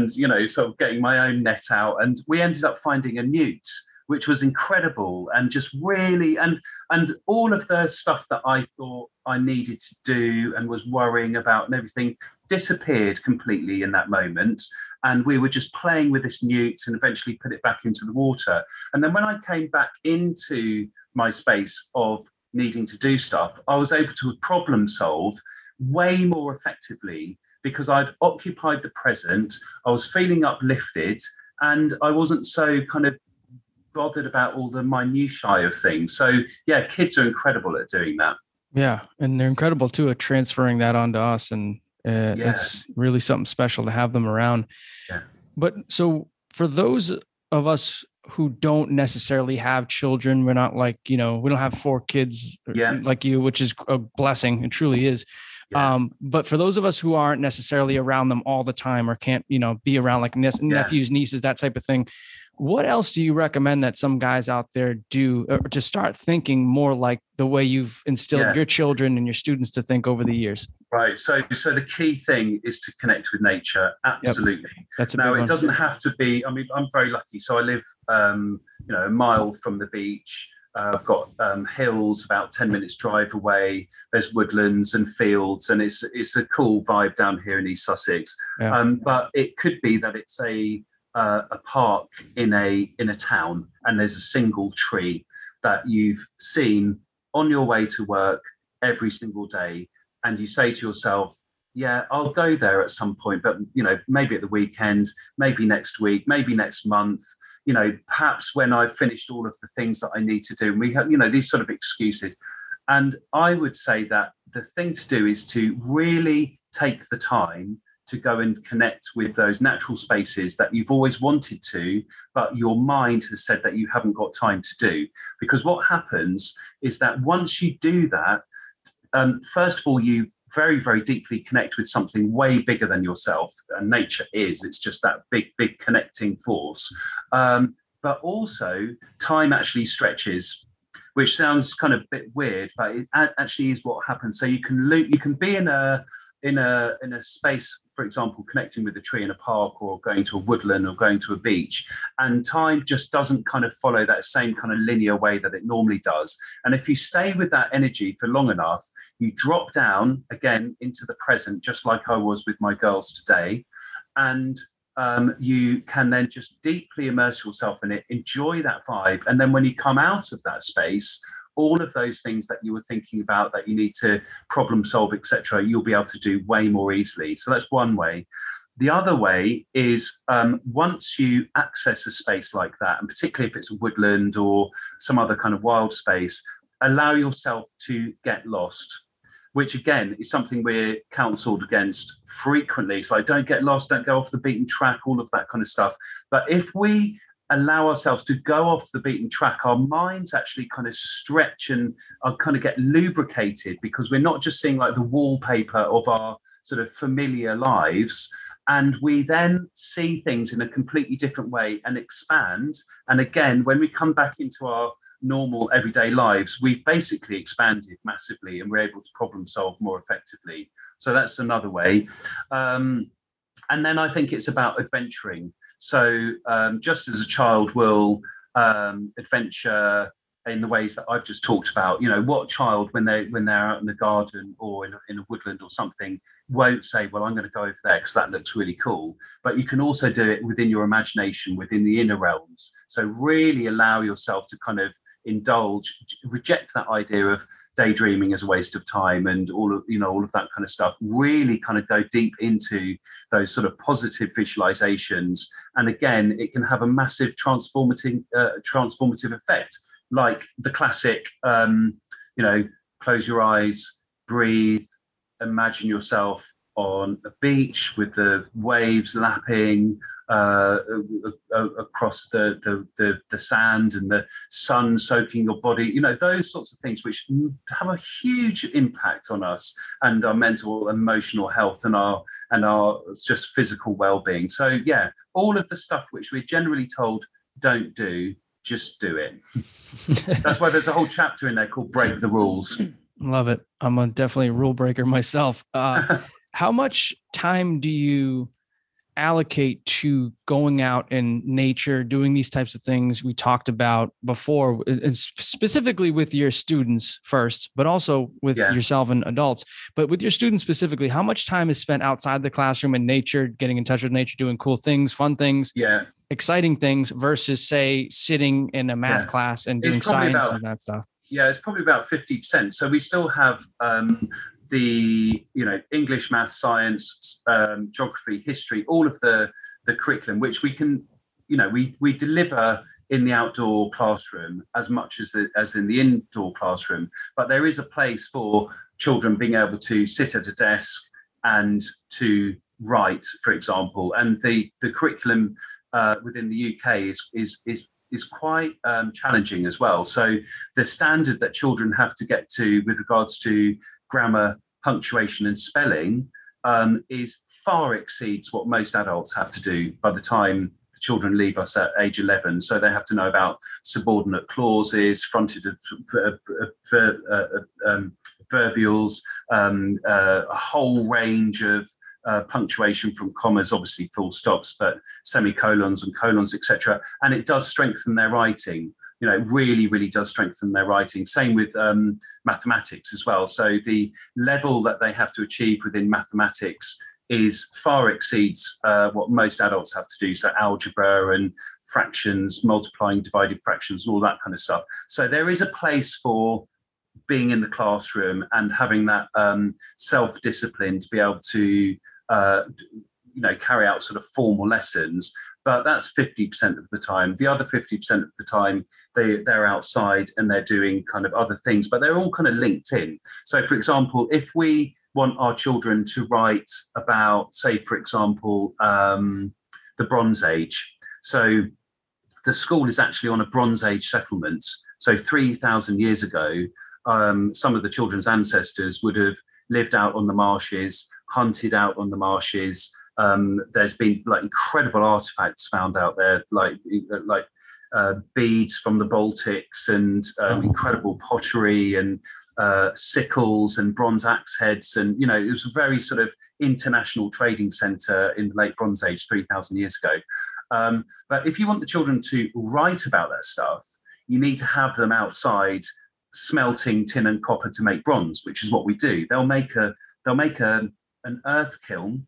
sort of getting my own net out, and we ended up finding a newt, which was incredible, and just really, and all of the stuff that I thought I needed to do and was worrying about and everything disappeared completely in that moment. And we were just playing with this newt and eventually put it back into the water. And then when I came back into my space of needing to do stuff, I was able to problem solve way more effectively because I'd occupied the present, I was feeling uplifted, and I wasn't so kind of bothered about all the minutiae of things. So yeah, kids are incredible at doing that. Yeah, and they're incredible too at transferring that onto us, and it's really something special to have them around. Yeah. But so for those of us who don't necessarily have children, we're not like, we don't have 4 kids like you, which is a blessing. It truly is. Yeah. But for those of us who aren't necessarily around them all the time, or can't, be around like nephews, nieces, that type of thing, what else do you recommend that some guys out there do to start thinking more like the way you've instilled your children and your students to think over the years? Right. So the key thing is to connect with nature. Absolutely. Yep. That's a now, big it doesn't have to be, I mean, I'm very lucky. So I live, a mile from the beach. I've got hills about 10 minutes drive away. There's woodlands and fields, and it's a cool vibe down here in East Sussex. Yeah. But it could be that it's a park in a town, and there's a single tree that you've seen on your way to work every single day, and you say to yourself, yeah, I'll go there at some point, but maybe at the weekend, maybe next week, maybe next month, perhaps when I've finished all of the things that I need to do. And we have these sort of excuses. And I would say that the thing to do is to really take the time to go and connect with those natural spaces that you've always wanted to, but your mind has said that you haven't got time to do. Because what happens is that once you do that, first of all, you very, very deeply connect with something way bigger than yourself. And nature it's just that big, big connecting force. But also time actually stretches, which sounds kind of a bit weird, but it actually is what happens. So you can be in a space, for example, connecting with a tree in a park, or going to a woodland, or going to a beach, and time just doesn't kind of follow that same kind of linear way that it normally does. And if you stay with that energy for long enough, you drop down again into the present, just like I was with my girls today, and you can then just deeply immerse yourself in it, enjoy that vibe, and then when you come out of that space, all of those things that you were thinking about that you need to problem solve, etc., you'll be able to do way more easily. So that's one way. The other way is once you access a space like that, and particularly if it's a woodland or some other kind of wild space, allow yourself to get lost, which again is something we're counseled against frequently. So don't get lost, don't go off the beaten track, all of that kind of stuff. But if we allow ourselves to go off the beaten track, our minds actually kind of stretch and kind of get lubricated, because we're not just seeing like the wallpaper of our sort of familiar lives. And we then see things in a completely different way and expand. And again, when we come back into our normal everyday lives, we've basically expanded massively and we're able to problem solve more effectively. So that's another way. And then I think it's about adventuring. So just as a child will adventure in the ways that I've just talked about, what child when they're out in the garden or in a woodland or something won't say, well, I'm going to go over there because that looks really cool. But you can also do it within your imagination, within the inner realms. So really allow yourself to kind of indulge, reject that idea of daydreaming as a waste of time and all of that kind of stuff. Really kind of go deep into those sort of positive visualizations, and again, it can have a massive transformative effect, like the classic close your eyes, breathe, imagine yourself on a beach with the waves lapping across the sand and the sun soaking your body, those sorts of things which have a huge impact on us and our mental, emotional health and our just physical well-being. So yeah, all of the stuff which we're generally told don't do, just do it. That's why there's a whole chapter in there called Break the Rules. Love it. I'm definitely a rule breaker myself. How much time do you allocate to going out in nature, doing these types of things we talked about before, and specifically with your students first, but also with yourself and adults? But with your students specifically, how much time is spent outside the classroom in nature, getting in touch with nature, doing cool things, fun things, exciting things, versus say sitting in a math class and doing science and that stuff? Yeah, it's probably about 50%. So we still have the English, math, science, geography, history, all of the curriculum, which we can, we deliver in the outdoor classroom as much as in the indoor classroom. But there is a place for children being able to sit at a desk and to write, for example. And the curriculum within the UK is quite challenging as well. So the standard that children have to get to with regards to grammar, punctuation and spelling is far exceeds what most adults have to do by the time the children leave us at age 11. So they have to know about subordinate clauses, fronted verbals, a whole range of punctuation from commas, obviously full stops, but semicolons and colons, etc. And it does strengthen their writing. It really, really does strengthen their writing. Same with mathematics as well. So the level that they have to achieve within mathematics far exceeds what most adults have to do. So algebra and fractions, multiplying, divided fractions, all that kind of stuff. So there is a place for being in the classroom and having that self-discipline to be able to carry out sort of formal lessons. But that's 50% of the time. The other 50% of the time, they're outside and they're doing kind of other things, but they're all kind of linked in. So, for example, if we want our children to write about, say, for example, the Bronze Age. So the school is actually on a Bronze Age settlement. So 3,000 years ago, some of the children's ancestors would have lived out on the marshes, hunted out on the marshes. There's been like incredible artifacts found out there, like beads from the Baltics and incredible pottery and sickles and bronze axe heads. And, it was a very sort of international trading center in the late Bronze Age, 3,000 years ago. But if you want the children to write about that stuff, you need to have them outside smelting tin and copper to make bronze, which is what we do. They'll make an earth kiln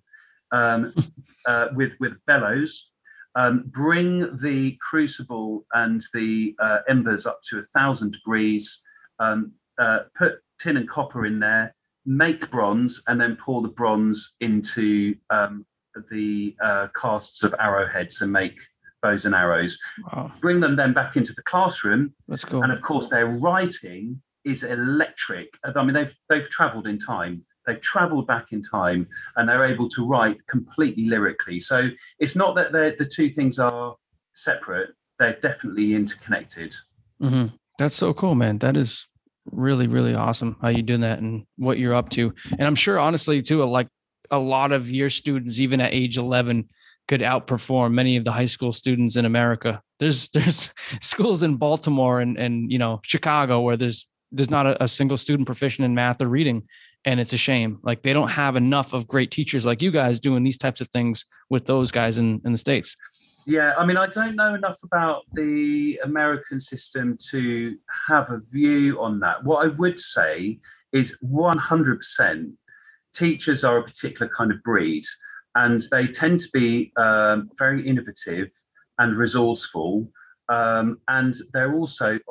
with bellows, bring the crucible and the embers up to 1,000 degrees, put tin and copper in there, make bronze, and then pour the bronze into the casts of arrowheads and make bows and arrows. Wow. Bring them then back into the classroom. Let's go. And of course, their writing is electric. I mean, they've travelled in time. They've travelled back in time, and they're able to write completely lyrically. So it's not that the two things are separate. They're definitely interconnected. Mm-hmm. That's so cool, man. That is really, really awesome how you do that and what you're up to. And I'm sure, honestly, too, like a lot of your students, even at age 11, could outperform many of the high school students in America. There's schools in Baltimore and Chicago where there's not a single student proficient in math or reading. And it's a shame. Like they don't have enough of great teachers like you guys doing these types of things with those guys in the States. Yeah, I mean, I don't know enough about the American system to have a view on that. What I would say is 100% teachers are a particular kind of breed, and they tend to be very innovative and resourceful, and they're also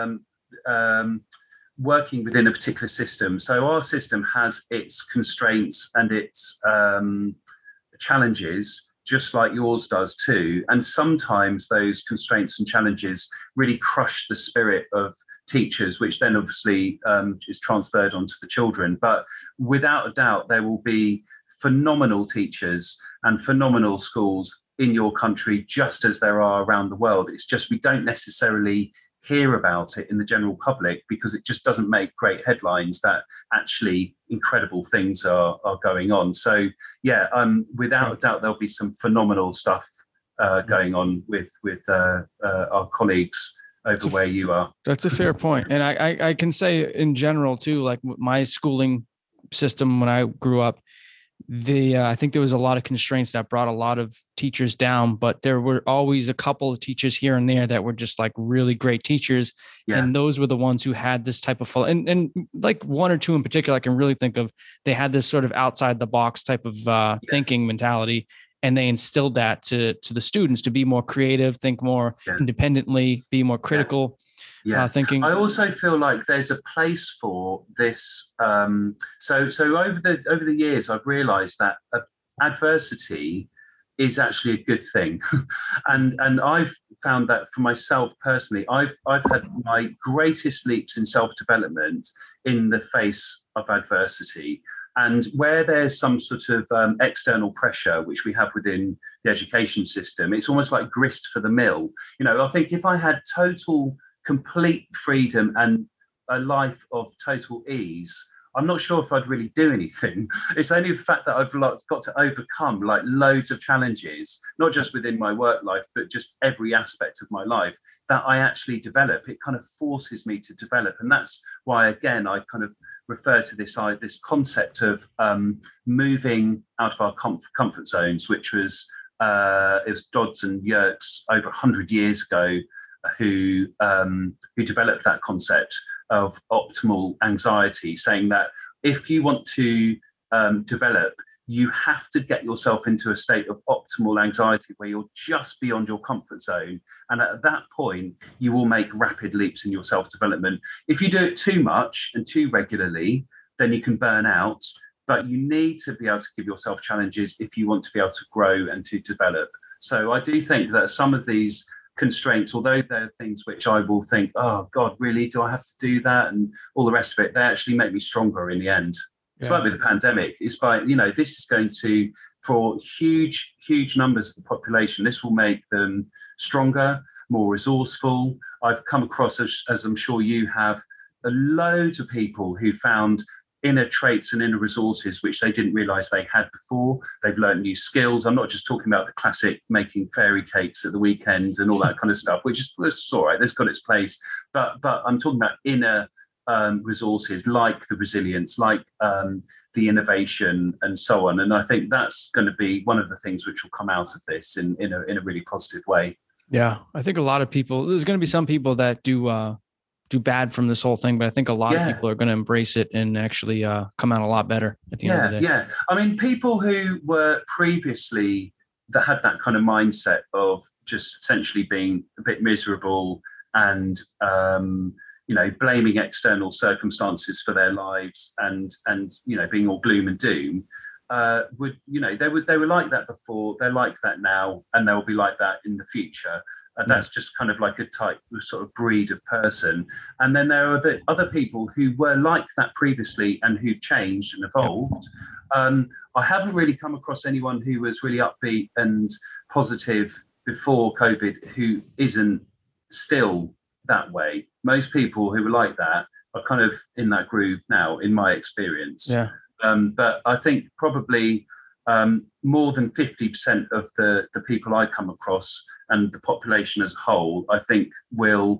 working within a particular system. So our system has its constraints and its challenges, just like yours does too. And sometimes those constraints and challenges really crush the spirit of teachers, which then obviously is transferred onto the children. But without a doubt, there will be phenomenal teachers and phenomenal schools in your country, just as there are around the world. It's just we don't necessarily hear about it in the general public because it just doesn't make great headlines that actually incredible things are going on. So yeah, without a doubt, there'll be some phenomenal stuff going on with our colleagues over where you are. That's a fair point. And I can say in general too, like my schooling system when I grew up, I think there was a lot of constraints that brought a lot of teachers down, but there were always a couple of teachers here and there that were just like really great teachers. Yeah. And those were the ones who had this type of and like one or two in particular, I can really think of, they had this sort of outside the box type of thinking mentality. And they instilled that to the students to be more creative, think more independently, be more critical. Thinking. I also feel like there's a place for this. So over the years, I've realised that adversity is actually a good thing, and I've found that for myself personally, I've had my greatest leaps in self-development in the face of adversity. And where there's some sort of external pressure, which we have within the education system, it's almost like grist for the mill. I think if I had complete freedom and a life of total ease, I'm not sure if I'd really do anything. It's only the fact that I've got to overcome like loads of challenges, not just within my work life, but just every aspect of my life that I actually develop. It kind of forces me to develop. And that's why, again, I kind of refer to this concept of moving out of our comfort zones, which was it was Dodds and Yerkes over 100 years ago who developed that concept of optimal anxiety, saying that if you want to develop, you have to get yourself into a state of optimal anxiety where you're just beyond your comfort zone. And at that point, you will make rapid leaps in your self-development. If you do it too much and too regularly, then you can burn out. But you need to be able to give yourself challenges if you want to be able to grow and to develop. So I do think that some of these constraints, although they're things which I will think, oh God, really, do I have to do that? And all the rest of it, they actually make me stronger in the end. It's like with the pandemic. It's this is going to, for huge numbers of the population, this will make them stronger, more resourceful. I've come across, as I'm sure you have, loads of people who found inner traits and inner resources which they didn't realize they had before. They've learned new skills. I'm not just talking about the classic making fairy cakes at the weekend and all that kind of stuff, which is all right, that's got its place. But I'm talking about inner resources like the resilience, like the innovation and so on. And I think that's going to be one of the things which will come out of this in a really positive way. Yeah, I think a lot of people, there's going to be some people that do bad from this whole thing, but I think a lot of people are going to embrace it and actually come out a lot better at the end of the day. Yeah. I mean, people who were previously that had that kind of mindset of just essentially being a bit miserable and blaming external circumstances for their lives and being all gloom and doom. would, they were like that before, they're like that now, and they'll be like that in the future. And that's just kind of like a type of sort of breed of person. And then there are the other people who were like that previously and who've changed and evolved. I haven't really come across anyone who was really upbeat and positive before COVID who isn't still that way. Most people who are like that are kind of in that groove now, in my experience. Yeah. But I think probably more than 50% of the people I come across and the population as a whole, I think will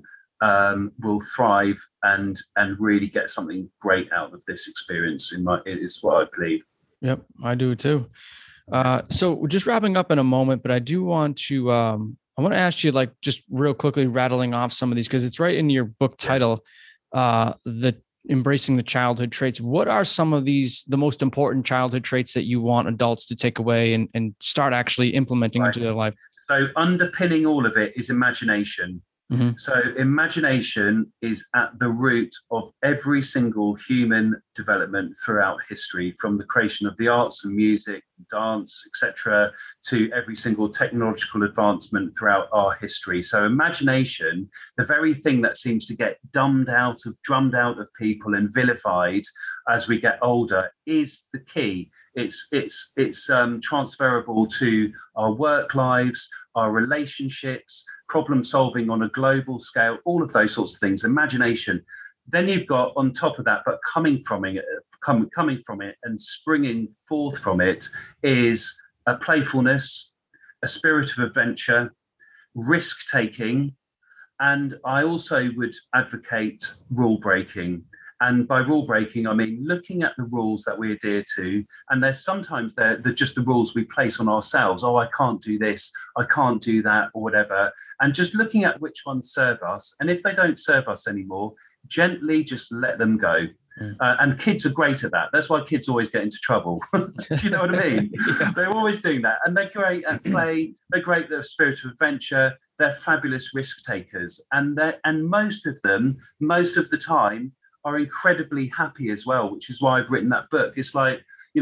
thrive and really get something great out of this experience. Is what I believe. Yep, I do too. So just wrapping up in a moment, but I do want to I want to ask you, like, just real quickly rattling off some of these, because it's right in your book title, the embracing the childhood traits. What are some of the most important childhood traits that you want adults to take away and start actually implementing into their life? So underpinning all of it is imagination. Mm-hmm. So imagination is at the root of every single human development throughout history, from the creation of the arts and music, dance, etc., to every single technological advancement throughout our history. So imagination, the very thing that seems to get drummed out of people and vilified as we get older, is the key. It's transferable to our work lives, our relationships, problem solving on a global scale, all of those sorts of things. Imagination. Then you've got on top of that, but coming from it and springing forth from it, is a playfulness, a spirit of adventure, risk taking, and I also would advocate rule breaking. And by rule breaking, I mean looking at the rules that we adhere to. And there's sometimes they're just the rules we place on ourselves. Oh, I can't do this, I can't do that, or whatever. And just looking at which ones serve us. And if they don't serve us anymore, gently just let them go. And kids are great at that. That's why kids always get into trouble. Do you know what I mean? Yeah. They're always doing that. And they're great at play. They're great at the spirit of adventure. They're fabulous risk takers. And most of them, most of the time, are incredibly happy as well, which is why I've written that book. It's like,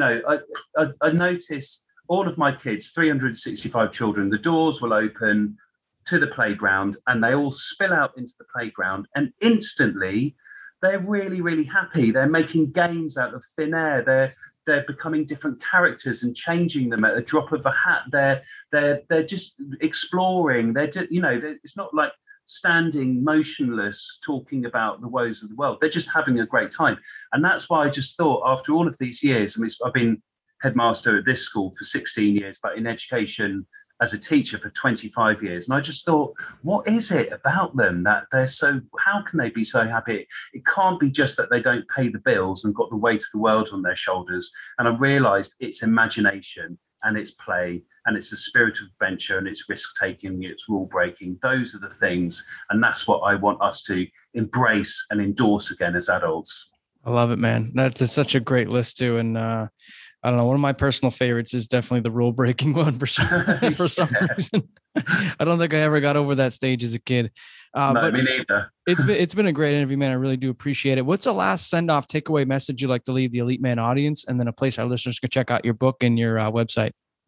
I notice all of my kids, 365 children, the doors will open to the playground and they all spill out into the playground, and instantly they're really, really happy. They're making games out of thin air. They're becoming different characters and changing them at the drop of a hat. They're just exploring. It's not like standing motionless talking about the woes of the world. They're just having a great time. And that's why I just thought, after all of these years, I've been headmaster at this school for 16 years, but in education as a teacher for 25 years. And I just thought, what is it about them that how can they be so happy? It can't be just that they don't pay the bills and got the weight of the world on their shoulders. And I realized it's imagination, and it's play, and it's a spirit of adventure, and it's risk taking, it's rule breaking. Those are the things, and that's what I want us to embrace and endorse again as adults. I love it, man. That's such a great list too, and I don't know. One of my personal favorites is definitely the rule breaking one for some reason. I don't think I ever got over that stage as a kid. No, but me neither. It's been a great interview, man. I really do appreciate it. What's the last send-off takeaway message you'd like to leave the Elite Man audience, and then a place our listeners can check out your book and your website?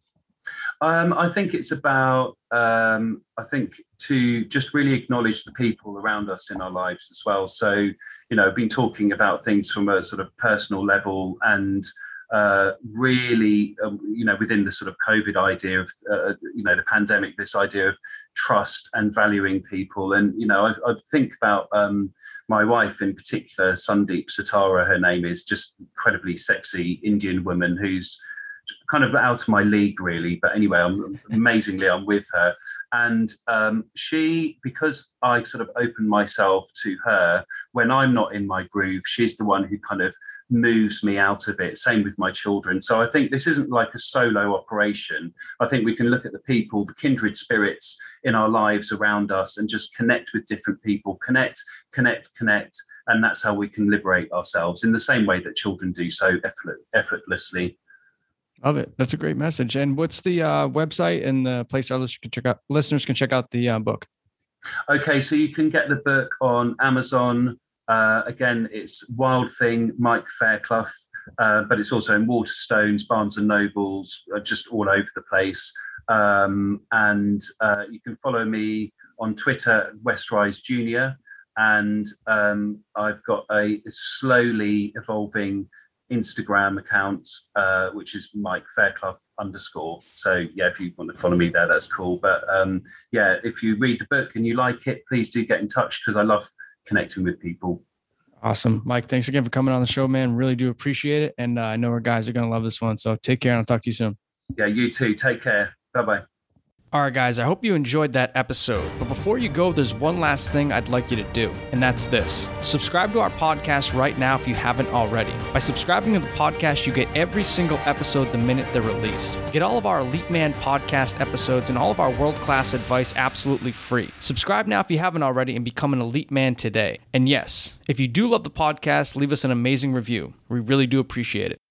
I think it's about, to just really acknowledge the people around us in our lives as well. So, I've been talking about things from a sort of personal level, and really, within the sort of COVID idea of, the pandemic, this idea of trust and valuing people. And, I think about my wife in particular, Sandeep Satara, her name is, just incredibly sexy Indian woman who's kind of out of my league, really. But anyway, amazingly, I'm with her. And she, because I sort of open myself to her when I'm not in my groove, she's the one who kind of moves me out of it. Same with my children. So I think this isn't like a solo operation. I think we can look at the people, the kindred spirits in our lives around us, and just connect with different people, connect. And that's how we can liberate ourselves in the same way that children do so effortlessly. Love it. That's a great message. And what's the website and the place our listeners can check out the book? Okay, so you can get the book on Amazon. Again, it's Wild Thing, Mike Fairclough. but it's also in Waterstones, Barnes and Nobles, just all over the place. And you can follow me on Twitter, Westrise Junior, and I've got a slowly evolving Instagram account, which is Mike Fairclough _. So yeah, if you want to follow me there, that's cool. But yeah, if you read the book and you like it, please do get in touch, because I love connecting with people. Awesome. Mike, thanks again for coming on the show, man. Really do appreciate it. And I know our guys are going to love this one. So take care, and I'll talk to you soon. Yeah, you too. Take care. Bye-bye. All right, guys, I hope you enjoyed that episode. But before you go, there's one last thing I'd like you to do, and that's this. Subscribe to our podcast right now if you haven't already. By subscribing to the podcast, you get every single episode the minute they're released. Get all of our Elite Man podcast episodes and all of our world-class advice absolutely free. Subscribe now if you haven't already and become an Elite Man today. And yes, if you do love the podcast, leave us an amazing review. We really do appreciate it.